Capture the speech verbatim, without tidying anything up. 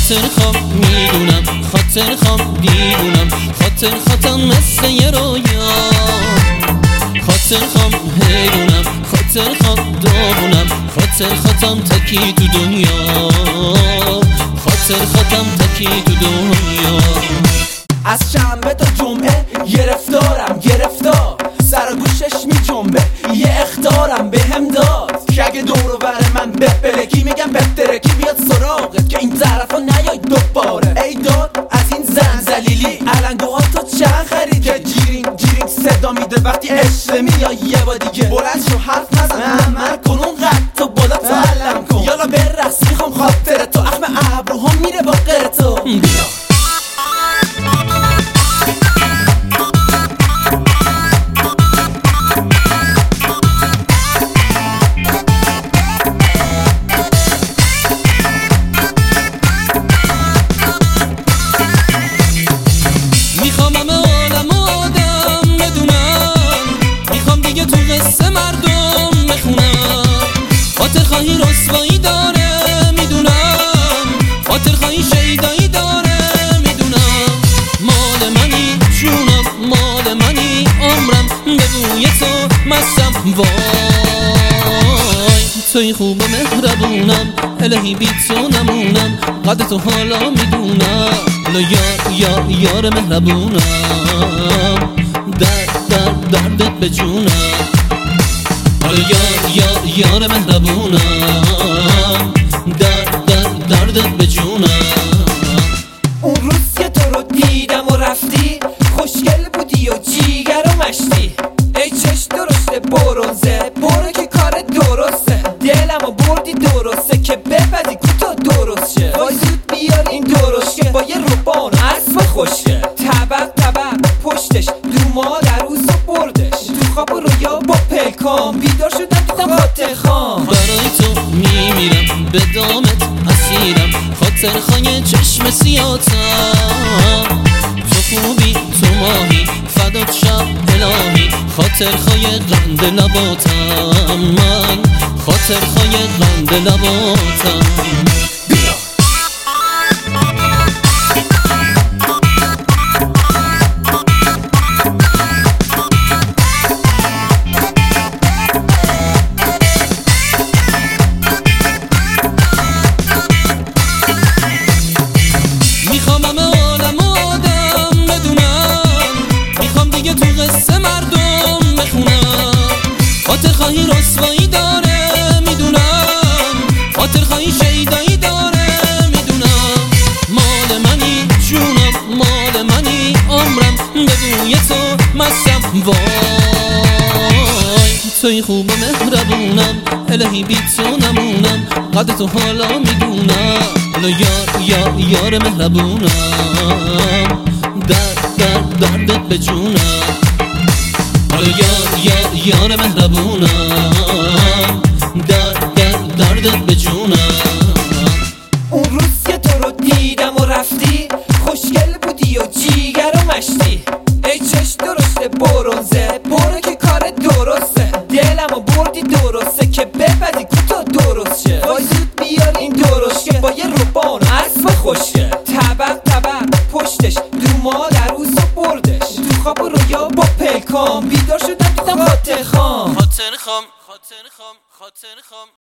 خاطر خوام میدونم، خاطر خوام دیوونم، خاطر خاطم مثل یه رویا. خاطر خوام حیرونم، خاطر خوام داغونم، خاطر خاطم تکی تو دنیا، خاطر خاطم تکی تو دنیا. از شنبه تا جمعه گرفتارم گرفتار، سر گوشش می جنبه یه اخطارم به هم داد که اگه دورو بر من بپلکی میگم بپترکی بیاد سراغت که این طرف ها نیای دوباره. ای داد از این زن زلیلی علنگوها تو چند خرید که جیرینگ جیرینگ صدا میده وقتی اشله میای یه با دیگه. بلند شو حرف نزن عمل کن اون قد تو بالا تو علم کن، یالا برقص میخوام خاطر تو، اخم ابروها میره با غیر تو. بیا میخوام همه عالم آدم بدونم، میخوام دیگه تو قصه مردم بخونم. خاطر خواهی رسوایی داره میدونم، خاطر خواهی شیدایی داره میدونم. مال منی جونم، مال منی عمرم، به بوی تو مستم. وای توی خوب و مهربونم، الهی بی تو نمونم، قدر تو حالا میدونم. حالا یار یار یار مهربونم، درد درد دردت به جونم. حالا یار یار یار مهربونم، درد درد دردت به جونم. اون روز که تو رو دیدم و رفتی، خوشگل بودی و جیگر و مشتی. ای چش درشته برونزه، برو که کار درسته، دلم و بردی درسته که بپدی کوتا درست شه. وای زود بیار این درشته با یه روبان اسب خوشگه، طبق طبق پشتش دو مادر روز و بردش. تو خواب و رویا با پلکام بیدار شدم دیدم خاطر خام. برای تو میمیرم به دامت اسیرم، خاطر خواهی چشم سیاتم. تو خوبی تو ماهی فدات شب الهی، خاطر خواهی قند لباتم من، خاطر خواهی قند لباتم. میخوام همه عالم آدم بدونم، میخوام دیگه تو قصه مردم بخونم. خاطر خواهی رسوایی داره میدونم، خاطر خواهی شیدایی داره میدونم. مال منی جونم، مال منی عمرم، به بوی تو مستم. وای توی خوب و مهربونم، الهی بی تو نمونم، قدر تو حالا میدونم. حالا یار یار یار مهربونم، درد درد دردت به جونم. حالا یار یار یار مهربونم، درد درد دردت به جونم. اون روز که تو رو دیدم و رفتی، خوشگل بودی و جیگر و مشتی. ای چش درشته برونزه، برو که کار درسته، دلم و بردی درسته که بپدی کوتا درست شه. وای زود بیار این درشته با یه روبان اسب خوشگه، طبق طبق پشتش دو مادر روز و بردش. تو خواب و رویا با پلکام بیدار شدم دیدم خاطر خام. خاطر خام خاطر خام خاطر خام